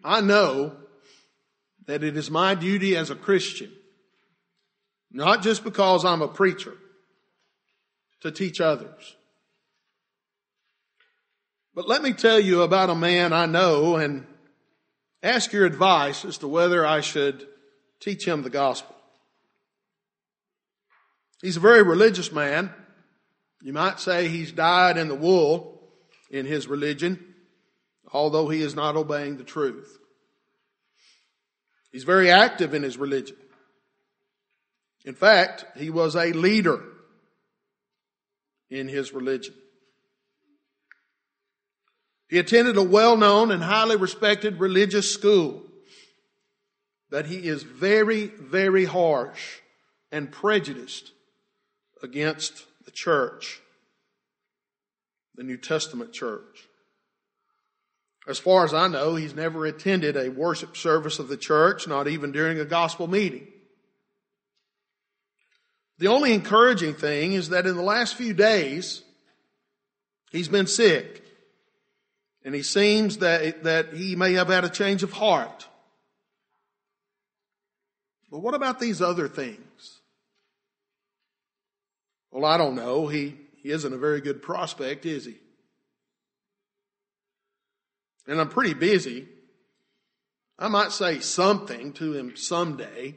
I know that it is my duty as a Christian, not just because I'm a preacher, to teach others. But let me tell you about a man I know and ask your advice as to whether I should teach him the gospel. He's a very religious man. You might say he's dyed in the wool in his religion, although he is not obeying the truth. He's very active in his religion. In fact, he was a leader in his religion. He attended a well-known and highly respected religious school, but he is very, very harsh and prejudiced against the church, the New Testament church. As far as I know, he's never attended a worship service of the church, not even during a gospel meeting. The only encouraging thing is that in the last few days, he's been sick. And he seems that he may have had a change of heart. But what about these other things? Well, I don't know. He isn't a very good prospect, is he? And I'm pretty busy. I might say something to him someday.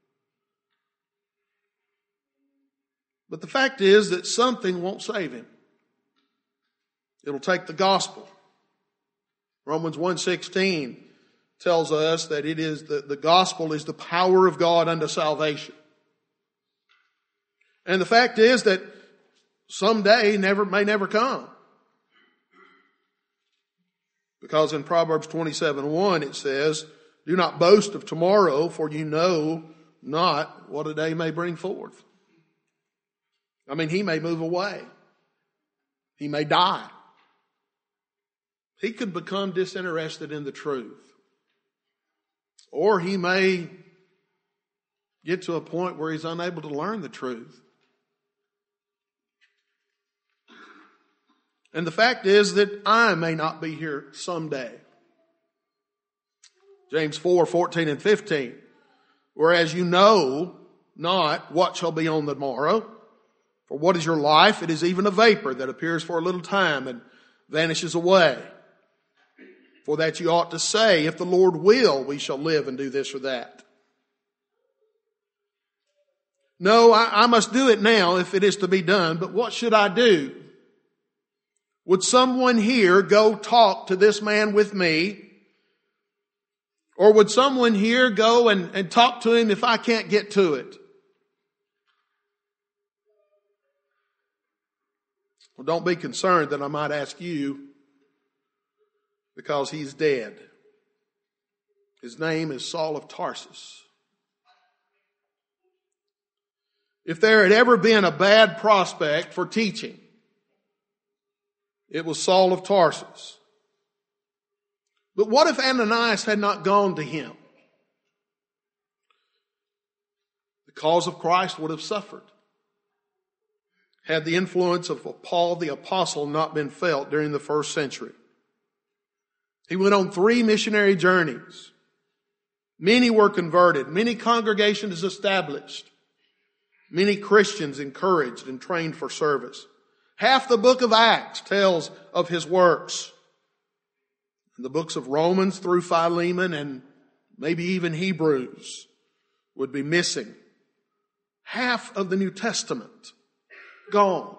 But the fact is that something won't save him. It'll take the gospel. Romans 1:16 tells us that it is the gospel is the power of God unto salvation. And the fact is that someday may never come. Because in Proverbs 27:1 it says, "Do not boast of tomorrow, for you know not what a day may bring forth." I mean, he may move away. He may die. He could become disinterested in the truth. Or he may get to a point where he's unable to learn the truth. And the fact is that I may not be here someday. James 4:14 and 15. "Whereas you know not what shall be on the morrow. For what is your life? It is even a vapor that appears for a little time and vanishes away. For that you ought to say, if the Lord will, we shall live and do this or that." No, I must do it now if it is to be done, but what should I do? Would someone here go talk to this man with me? Or would someone here go and talk to him if I can't get to it? Well, don't be concerned that I might ask you, because he's dead. His name is Saul of Tarsus. If there had ever been a bad prospect for teaching, it was Saul of Tarsus. But what if Ananias had not gone to him? The cause of Christ would have suffered had the influence of Paul the Apostle not been felt during the first century. He went on 3 missionary journeys. Many were converted. Many congregations established. Many Christians encouraged and trained for service. Half the book of Acts tells of his works. The books of Romans through Philemon and maybe even Hebrews would be missing. Half of the New Testament gone.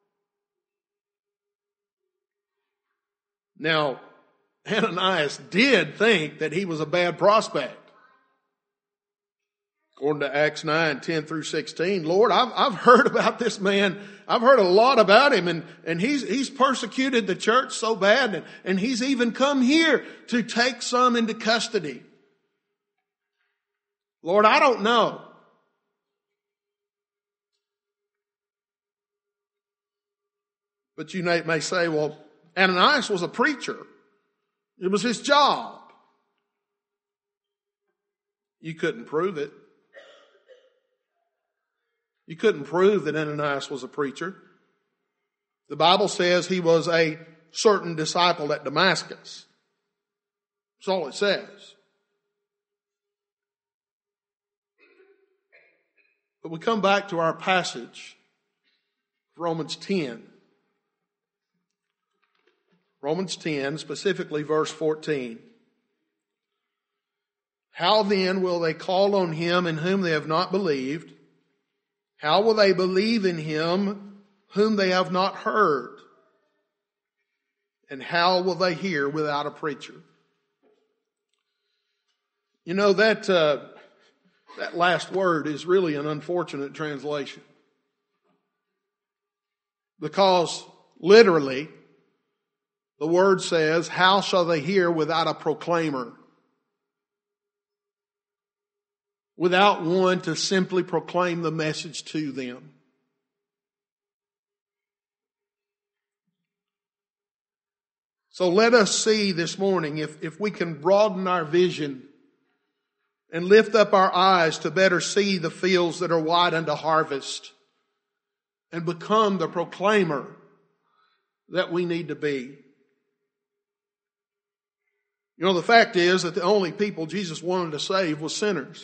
Now, Ananias did think that he was a bad prospect. According to Acts 9:10 through 16, "Lord, I've heard about this man. I've heard a lot about him, and he's persecuted the church so bad, and he's even come here to take some into custody. Lord, I don't know." But you may say, well, Ananias was a preacher. It was his job. You couldn't prove it. You couldn't prove that Ananias was a preacher. The Bible says he was a certain disciple at Damascus. That's all it says. But we come back to our passage, Romans 10. Romans 10, specifically verse 14. How then will they call on him in whom they have not believed? How will they believe in him whom they have not heard? And how will they hear without a preacher? You know, that last word is really an unfortunate translation. Because literally, the word says, how shall they hear without a proclaimer? Without one to simply proclaim the message to them. So let us see this morning if we can broaden our vision and lift up our eyes to better see the fields that are wide unto harvest and become the proclaimer that we need to be. You know, the fact is that the only people Jesus wanted to save was sinners.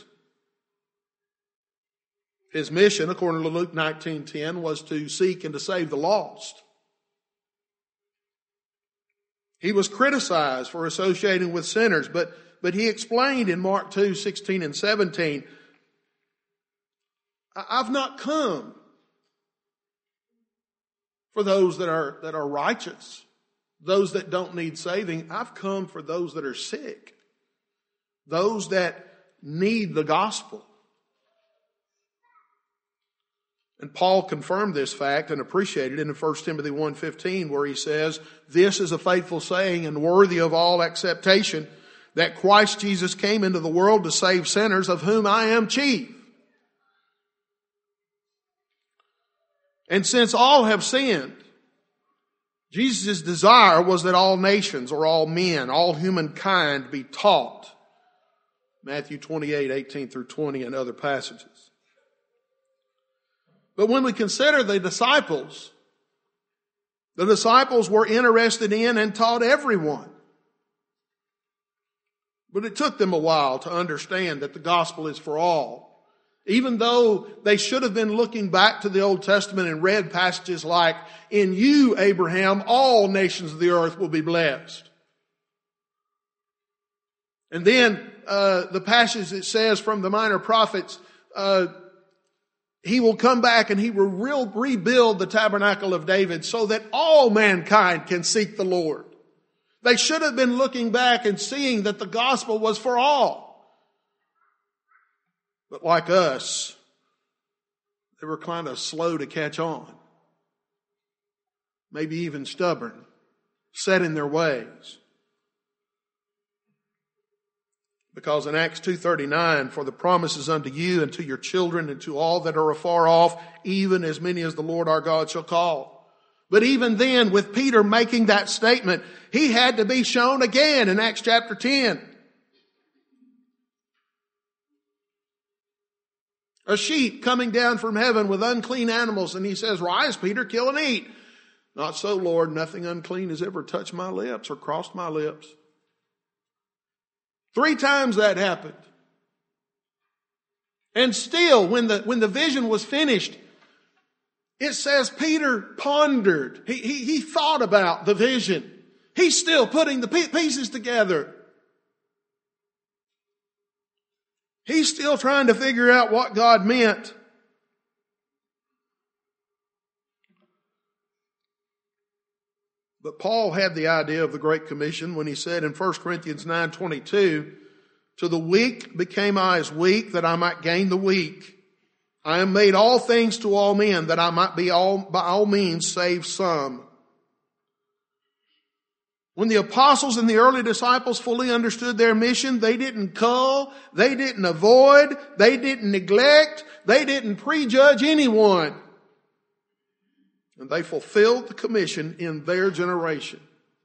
His mission, according to Luke 19:10, was to seek and to save the lost. He was criticized for associating with sinners, but he explained in Mark 2:16 and 17, I've not come for those that are righteous, those that don't need saving. I've come for those that are sick, those that need the gospel. And Paul confirmed this fact and appreciated it in 1 Timothy 1:15, where he says, this is a faithful saying and worthy of all acceptation, that Christ Jesus came into the world to save sinners, of whom I am chief. And since all have sinned, Jesus' desire was that all nations, or all men, all humankind be taught. Matthew 28:18 through 20 and other passages. But when we consider the disciples were interested in and taught everyone. But it took them a while to understand that the gospel is for all. Even though they should have been looking back to the Old Testament and read passages like, in you, Abraham, all nations of the earth will be blessed. And then the passage that says from the minor prophets, he will come back and he will rebuild the tabernacle of David so that all mankind can seek the Lord. They should have been looking back and seeing that the gospel was for all. But like us, they were kind of slow to catch on. Maybe even stubborn, set in their ways. Because in Acts 2:39, for the promises unto you and to your children and to all that are afar off, even as many as the Lord our God shall call. But even then, with Peter making that statement, he had to be shown again in Acts chapter 10. A sheep coming down from heaven with unclean animals, and he says, rise, Peter, kill and eat. Not so, Lord, nothing unclean has ever touched my lips or crossed my lips. 3 times that happened. And still, when the vision was finished, it says Peter pondered. He thought about the vision. He's still putting the pieces together. He's still trying to figure out what God meant. But Paul had the idea of the Great Commission when he said in 1 Corinthians 9:22, to the weak became I as weak, that I might gain the weak. I am made all things to all men, that I might be by all means save some. When the apostles and the early disciples fully understood their mission, they didn't cull, they didn't avoid, they didn't neglect, they didn't prejudge anyone. And they fulfilled the commission in their generation.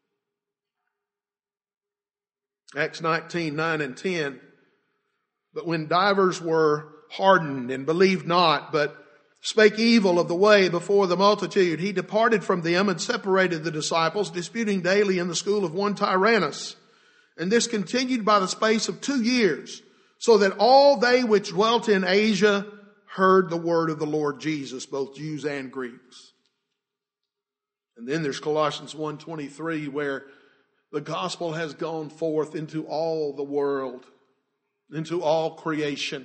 Acts 19:9 and 10. But when divers were hardened and believed not, but spake evil of the way before the multitude, he departed from them and separated the disciples, disputing daily in the school of one Tyrannus, And this continued by the space of 2 years, so that all they which dwelt in Asia heard the word of the Lord Jesus, both Jews and Greeks. And then there's Colossians 1:23, where the gospel has gone forth into all the world, into all creation.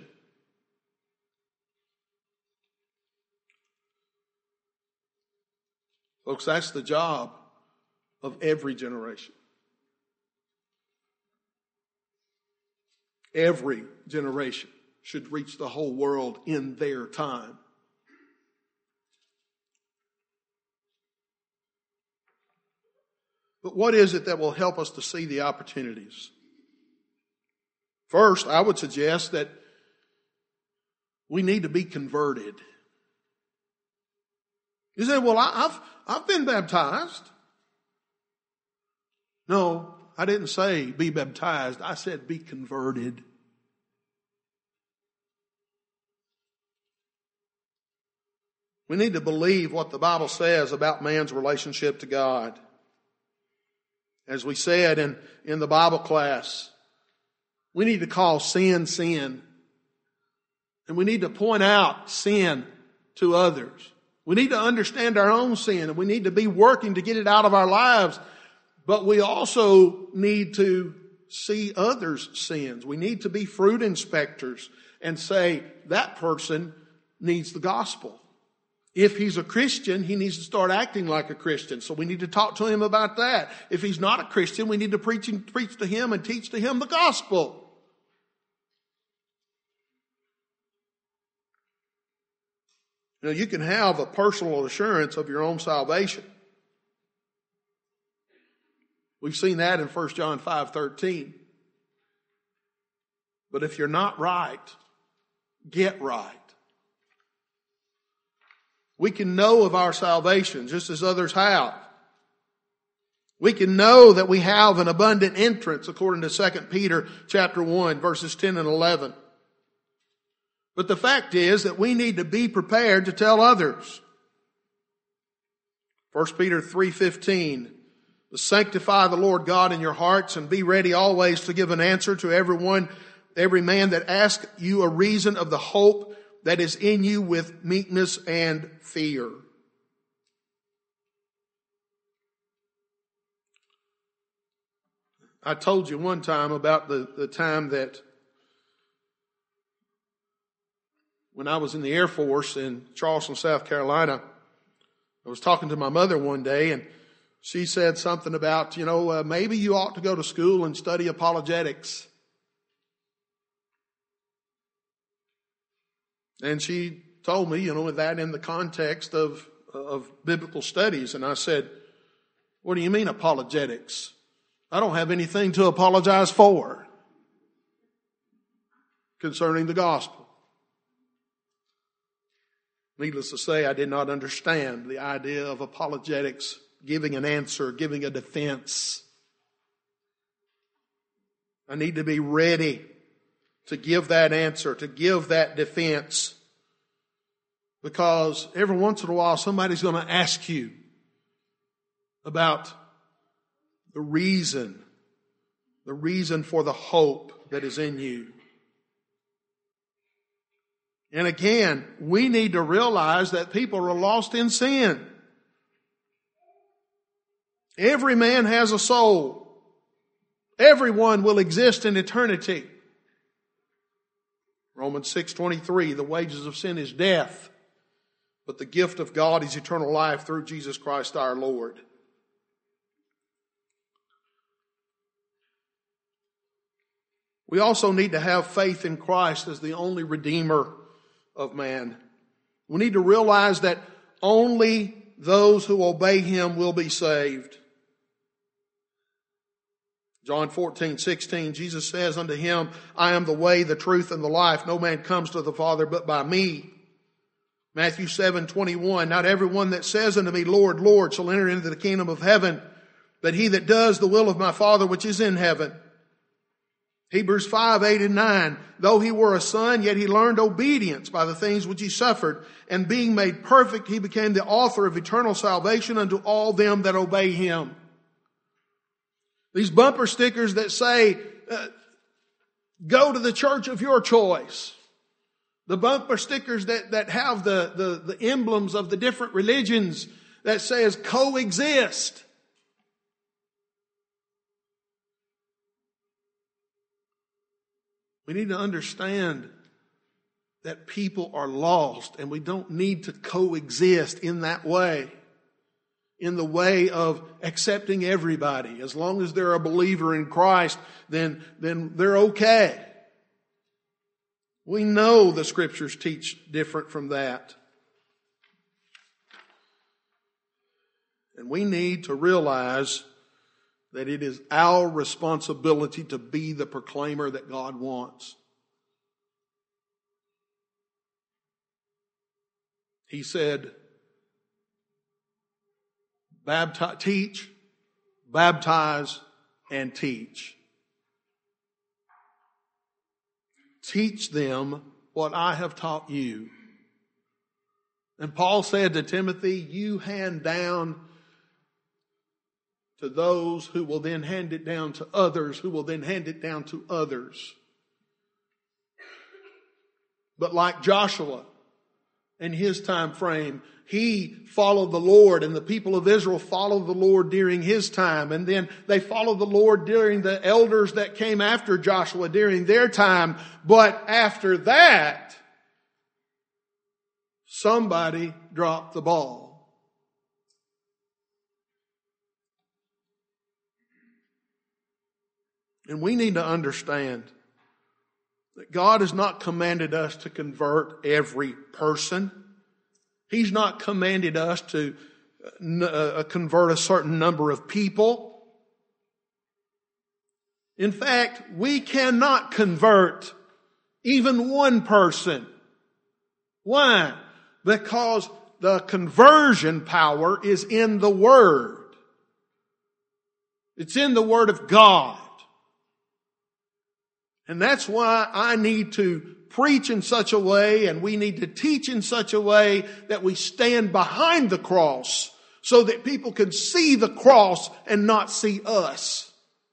Folks, that's the job of every generation. Every generation should reach the whole world in their time. But what is it that will help us to see the opportunities? First, I would suggest that we need to be converted. You say, well, I've been baptized. No, I didn't say be baptized. I said be converted. We need to believe what the Bible says about man's relationship to God. As we said in the Bible class, we need to call sin, sin. And we need to point out sin to others. We need to understand our own sin, and we need to be working to get it out of our lives. But we also need to see others' sins. We need to be fruit inspectors and say, that person needs the gospel. If he's a Christian, he needs to start acting like a Christian. So we need to talk to him about that. If he's not a Christian, we need to preach to him and teach to him the gospel. You know, you can have a personal assurance of your own salvation. We've seen that in 1 John 5:13. But if you're not right, get right. We can know of our salvation just as others have. We can know that we have an abundant entrance according to 2 Peter chapter 1, verses 10 and 11. But the fact is that we need to be prepared to tell others. 1 Peter 3:15. Sanctify the Lord God in your hearts and be ready always to give an answer to every man that asks you a reason of the hope that is in you with meekness and fear. I told you one time about the time that when I was in the Air Force in Charleston, South Carolina, I was talking to my mother one day, and she said something about, maybe you ought to go to school and study apologetics. And she told me, that in the context of biblical studies. And I said, what do you mean apologetics? I don't have anything to apologize for concerning the gospel. Needless to say, I did not understand the idea of apologetics, giving an answer, giving a defense. I need to be ready to give that answer, to give that defense. Because every once in a while somebody's going to ask you about the reason for the hope that is in you. And again, we need to realize that people are lost in sin. Every man has a soul. Everyone will exist in eternity. Romans 6:23, the wages of sin is death, but the gift of God is eternal life through Jesus Christ our Lord. We also need to have faith in Christ as the only Redeemer of man. We need to realize that only those who obey Him will be saved. John 14:16, Jesus says unto him, I am the way, the truth, and the life. No man comes to the Father but by me. Matthew 7:21, not everyone that says unto me, Lord, Lord, shall enter into the kingdom of heaven, but he that does the will of my Father which is in heaven. Hebrews 5:8 and 9, though he were a son, yet he learned obedience by the things which he suffered, and being made perfect, he became the author of eternal salvation unto all them that obey him. These bumper stickers that say, go to the church of your choice. The bumper stickers that have the emblems of the different religions that says coexist. We need to understand that people are lost and we don't need to coexist in that way. In the way of accepting everybody. As long as they're a believer in Christ, then they're okay. We know the Scriptures teach different from that. And we need to realize that it is our responsibility to be the proclaimer that God wants. He said, teach, baptize, and teach. Teach them what I have taught you. And Paul said to Timothy, you hand down to those who will then hand it down to others, who will then hand it down to others. But like Joshua in his time frame, he followed the Lord, and the people of Israel followed the Lord during his time. And then they followed the Lord during the elders that came after Joshua during their time. But after that, somebody dropped the ball. And we need to understand that God has not commanded us to convert every person. He's not commanded us to convert a certain number of people. In fact, we cannot convert even one person. Why? Because the conversion power is in the Word. It's in the Word of God. And that's why I need to preach in such a way, and we need to teach in such a way that we stand behind the cross so that people can see the cross and not see us.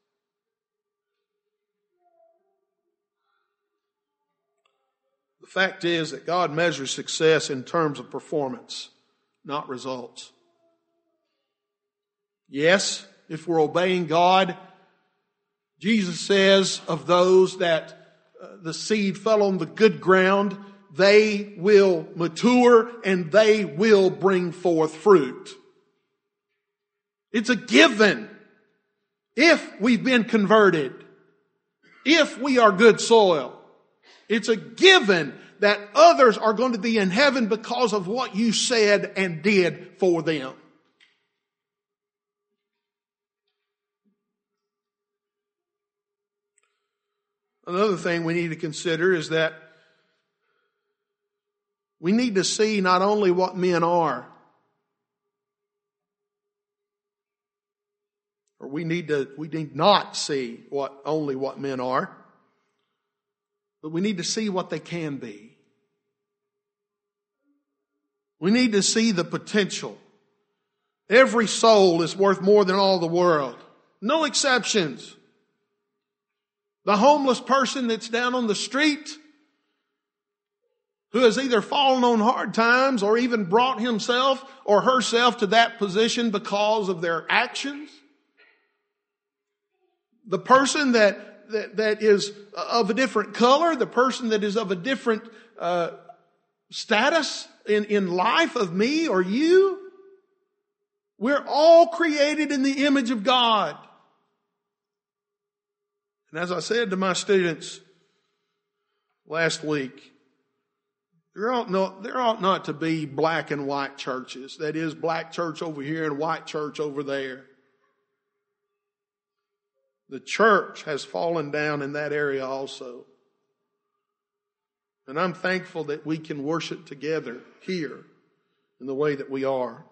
The fact is that God measures success in terms of performance, not results. Yes, if we're obeying God, Jesus says of those that the seed fell on the good ground, they will mature and they will bring forth fruit. It's a given. If we've been converted, if we are good soil, it's a given that others are going to be in heaven because of what you said and did for them. Another thing we need to consider is that we need to see not only what men are, or we need not see only what men are, but we need to see what they can be. We need to see the potential. Every soul is worth more than all the world. No exceptions. The homeless person that's down on the street, who has either fallen on hard times or even brought himself or herself to that position because of their actions. The person that is of a different color, the person that is of a different status in life of me or you. We're all created in the image of God. And as I said to my students last week, there ought not to be black and white churches. That is, black church over here and white church over there. The church has fallen down in that area also. And I'm thankful that we can worship together here in the way that we are.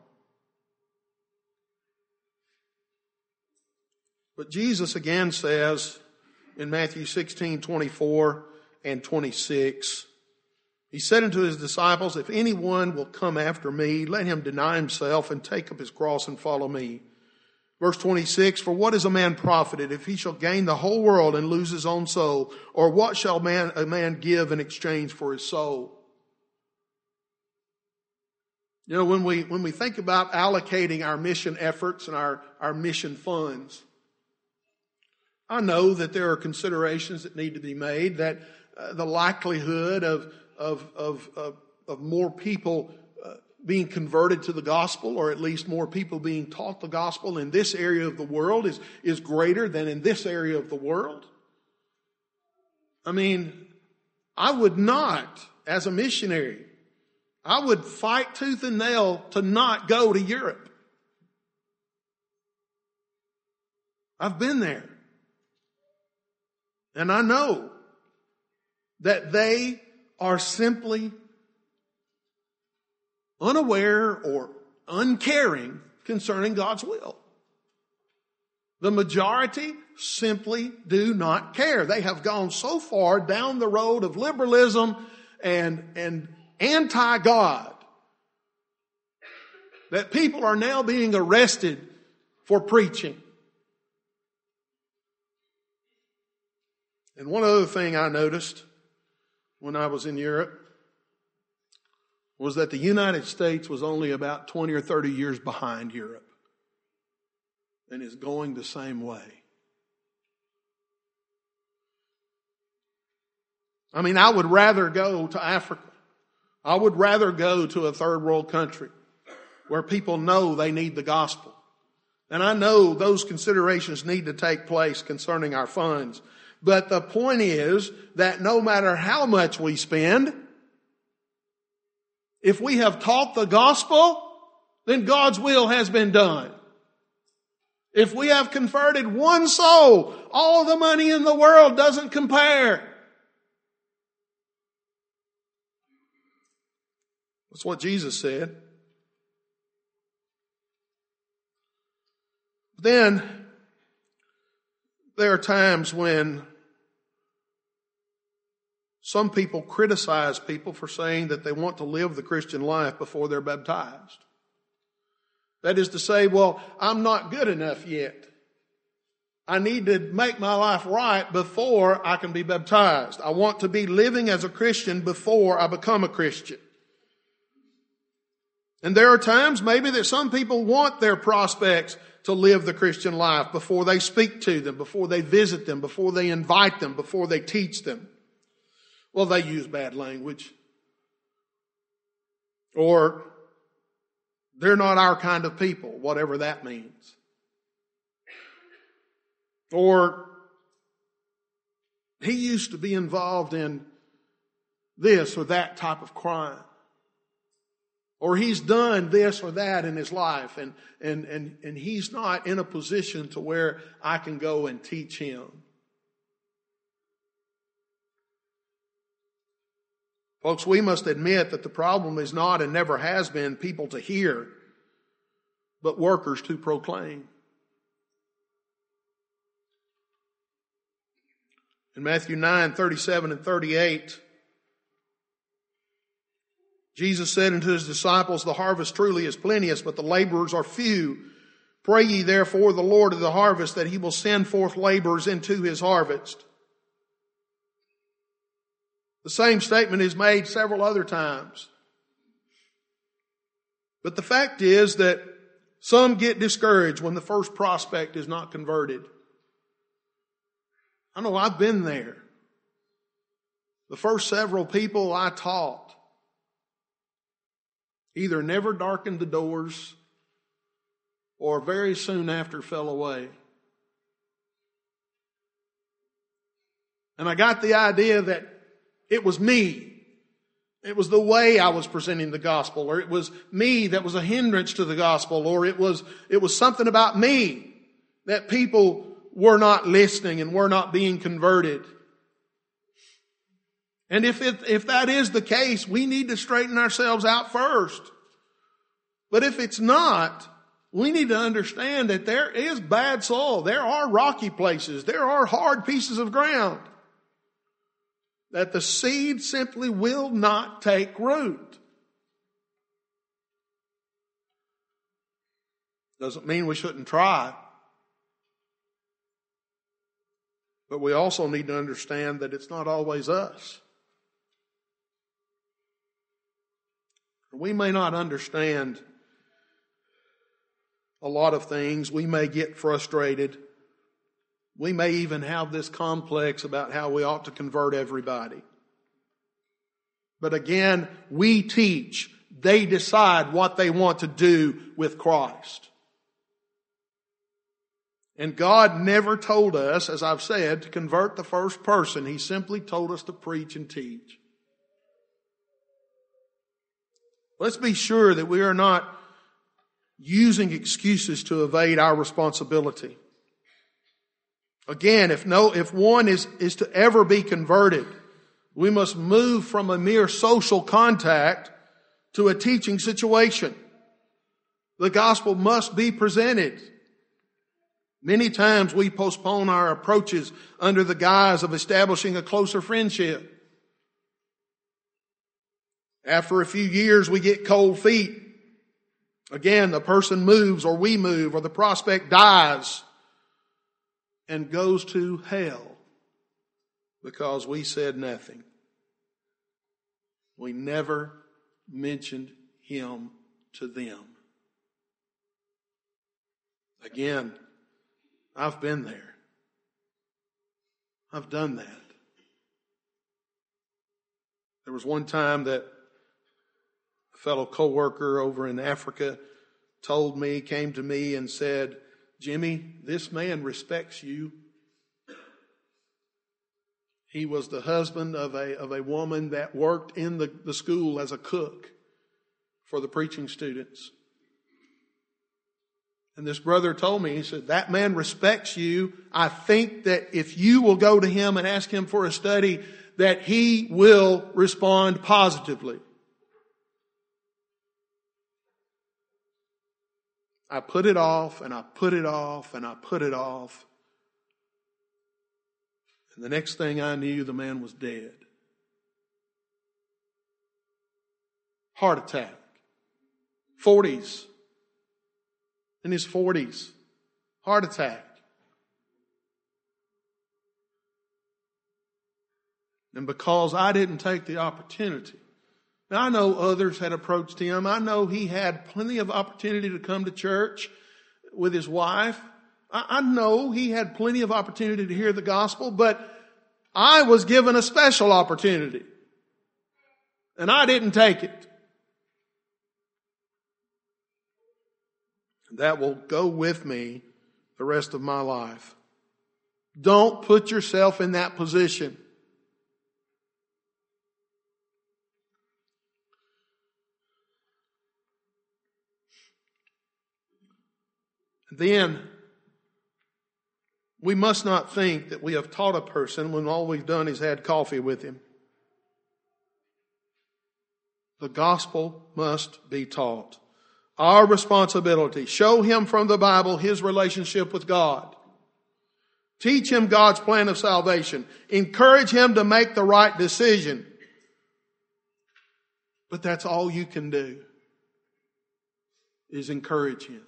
But Jesus again says in Matthew 16:24 and 26, He said unto His disciples, if anyone will come after me, let him deny himself and take up his cross and follow me. Verse 26, for what is a man profited if he shall gain the whole world and lose his own soul? Or what shall a man give in exchange for his soul? You know, when we think about allocating our mission efforts and our mission funds, I know that there are considerations that need to be made, that the likelihood of more people being converted to the gospel, or at least more people being taught the gospel in this area of the world is greater than in this area of the world. I mean, I would not, as a missionary, I would fight tooth and nail to not go to Europe. I've been there. And I know that they are simply unaware or uncaring concerning God's will. The majority simply do not care. They have gone so far down the road of liberalism and anti-God that people are now being arrested for preaching. And one other thing I noticed when I was in Europe was that the United States was only about 20 or 30 years behind Europe and is going the same way. I mean, I would rather go to Africa. I would rather go to a third world country where people know they need the gospel. And I know those considerations need to take place concerning our funds. But the point is that no matter how much we spend, if we have taught the gospel, then God's will has been done. If we have converted one soul, all the money in the world doesn't compare. That's what Jesus said. Then there are times when some people criticize people for saying that they want to live the Christian life before they're baptized. That is to say, well, I'm not good enough yet. I need to make my life right before I can be baptized. I want to be living as a Christian before I become a Christian. And there are times maybe that some people want their prospects to live the Christian life before they speak to them, before they visit them, before they invite them, before they teach them. Well, they use bad language. Or they're not our kind of people, whatever that means. Or he used to be involved in this or that type of crime. Or he's done this or that in his life and he's not in a position to where I can go and teach him. Folks, we must admit that the problem is not and never has been people to hear, but workers to proclaim. In Matthew 9:37 and 38, Jesus said unto his disciples, the harvest truly is plenteous, but the laborers are few. Pray ye therefore the Lord of the harvest that he will send forth laborers into his harvest. The same statement is made several other times. But the fact is that some get discouraged when the first prospect is not converted. I know I've been there. The first several people I taught either never darkened the doors or very soon after fell away. And I got the idea that it was me. It was the way I was presenting the gospel, or it was me that was a hindrance to the gospel, or it was something about me that people were not listening and were not being converted. And if that is the case, we need to straighten ourselves out first. But if it's not, we need to understand that there is bad soil. There are rocky places. There are hard pieces of ground that the seed simply will not take root. Doesn't mean we shouldn't try. But we also need to understand that it's not always us. We may not understand a lot of things. We may get frustrated. We may even have this complex about how we ought to convert everybody. But again, we teach. They decide what they want to do with Christ. And God never told us, as I've said, to convert the first person. He simply told us to preach and teach. Let's be sure that we are not using excuses to evade our responsibility. Again, if one is to ever be converted, we must move from a mere social contact to a teaching situation. The gospel must be presented. Many times we postpone our approaches under the guise of establishing a closer friendship. After a few years, we get cold feet. Again, the person moves or we move or the prospect dies and goes to hell because we said nothing. We never mentioned him to them. Again, I've been there. I've done that. There was one time that a fellow co-worker over in Africa came to me and said, "Jimmy, this man respects you." He was the husband of a woman that worked in the school as a cook for the preaching students. And this brother told me, he said, "That man respects you. I think that if you will go to him and ask him for a study, that he will respond positively." I put it off and I put it off and I put it off. And the next thing I knew, the man was dead. Heart attack. 40s. In his 40s. Heart attack. And because I didn't take the opportunity. Now I know others had approached him. I know he had plenty of opportunity to come to church with his wife. I know he had plenty of opportunity to hear the gospel, but I was given a special opportunity. And I didn't take it. That will go with me the rest of my life. Don't put yourself in that position. Then, we must not think that we have taught a person when all we've done is had coffee with him. The gospel must be taught. Our responsibility, show him from the Bible his relationship with God. Teach him God's plan of salvation. Encourage him to make the right decision. But that's all you can do, is encourage him.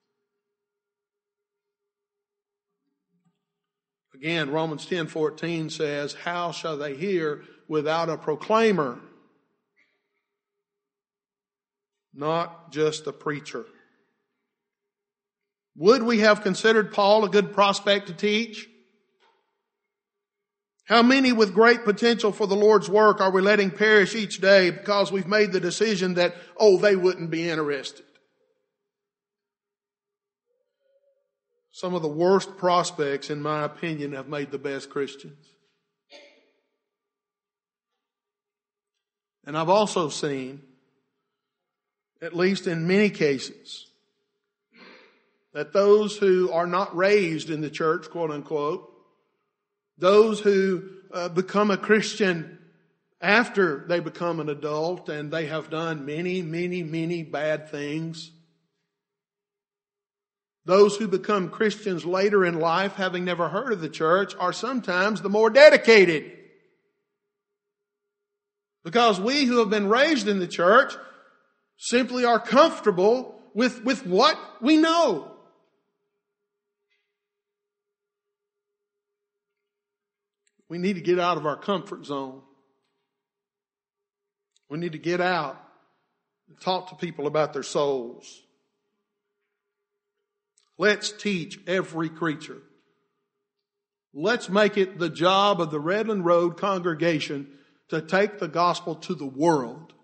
Again, Romans 10:14 says, "How shall they hear without a proclaimer?" Not just a preacher. Would we have considered Paul a good prospect to teach? How many with great potential for the Lord's work are we letting perish each day because we've made the decision that, they wouldn't be interested? Some of the worst prospects, in my opinion, have made the best Christians. And I've also seen, at least in many cases, that those who are not raised in the church, quote unquote, those who become a Christian after they become an adult and they have done many, many, many bad things, those who become Christians later in life, having never heard of the church, are sometimes the more dedicated. Because we who have been raised in the church simply are comfortable with what we know. We need to get out of our comfort zone. We need to get out and talk to people about their souls. Let's teach every creature. Let's make it the job of the Redland Road congregation to take the gospel to the world.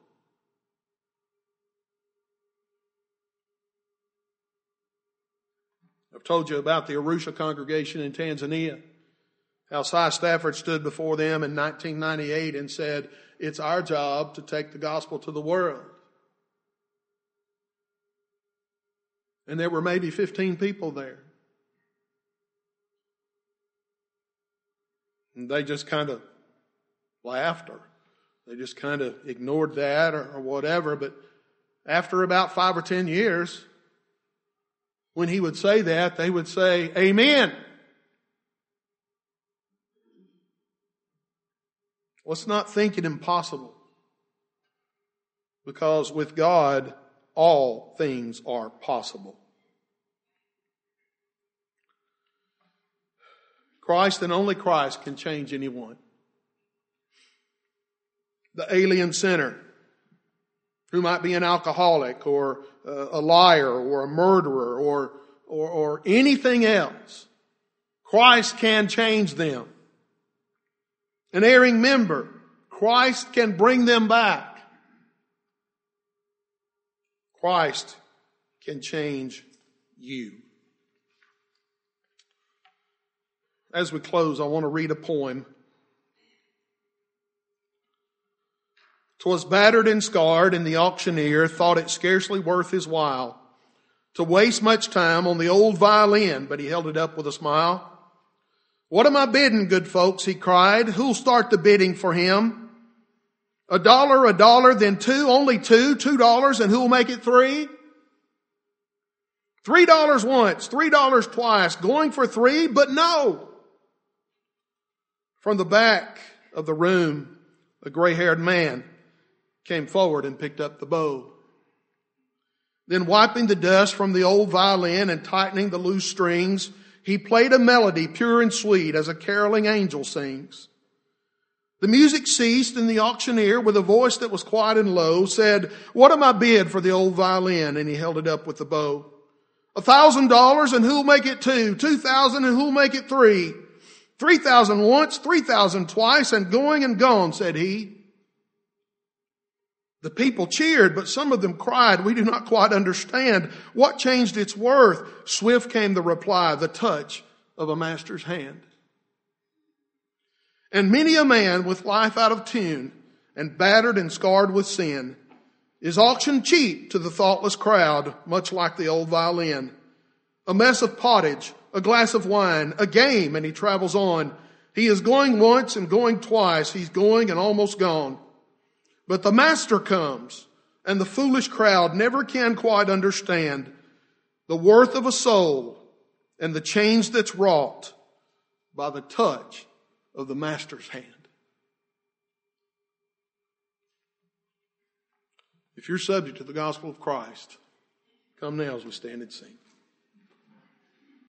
I've told you about the Arusha congregation in Tanzania. How Cy Stafford stood before them in 1998 and said, it's our job to take the gospel to the world. And there were maybe 15 people there. And they just kind of laughed, or they just kind of ignored that or whatever. But after about 5 or 10 years, when he would say that, they would say, Amen. Let's not think it impossible. Because with God, all things are possible. Christ and only Christ can change anyone. The alien sinner, who might be an alcoholic or a liar or a murderer or anything else, Christ can change them. An erring member, Christ can bring them back. Christ can change you. As we close, I want to read a poem. "'Twas battered and scarred, and the auctioneer thought it scarcely worth his while to waste much time on the old violin, but he held it up with a smile. What am I bidding, good folks, he cried. Who'll start the bidding for him? $1, then two, only two, $2, and who'll make it $3? $3 once, $3 twice, going for $3, but no. From the back of the room, a gray-haired man came forward and picked up the bow. Then wiping the dust from the old violin and tightening the loose strings, he played a melody pure and sweet as a caroling angel sings. The music ceased, and the auctioneer, with a voice that was quiet and low, said, What am I bid for the old violin? And he held it up with the bow. $1,000, and who'll make it $2? $2,000, and who'll make it $3? $3,000 once, $3,000 twice, and going and gone, said he. The people cheered, but some of them cried, We do not quite understand. What changed its worth? Swift came the reply, the touch of a master's hand. And many a man with life out of tune and battered and scarred with sin is auctioned cheap to the thoughtless crowd, much like the old violin. A mess of pottage, a glass of wine, a game, and he travels on. He is going once and going twice. He's going and almost gone. But the master comes, and the foolish crowd never can quite understand the worth of a soul and the change that's wrought by the touch of the master's hand. If you're subject to the gospel of Christ, come now as we stand and sing.